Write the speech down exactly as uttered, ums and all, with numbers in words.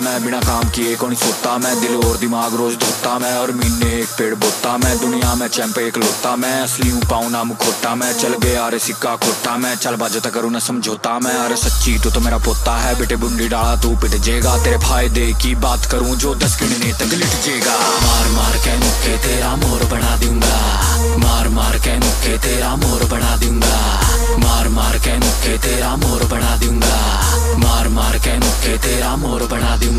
मैं बिना काम किए कौन सोता, मैं दिल और दिमाग रोज धोता मैं, और महीने एक पेड़ बोता मैं, दुनिया में चैंप एक लोता मैं, असली हूँ पाऊँ ना मुखोटा मैं, चल गया अरे सिक्का खोटा मैं, चल बाजता करूँ ना समझौता मैं, अरे सच्ची तो, तो मेरा पोता है, बेटे बुंडी डाला तू पिट जेगा, तेरे फायदे की बात करूँ जो दस गिनने तक लिट जेगा। मार मार के मुक्के तेरा मोर बना दूंगा, मार मार के मुक्के तेरा मोर बना दूंगा, मार मार के मुक्के तेरा मोर बना दूंगा, मार मार के मुक्के तेरा मोर बना दूंगा।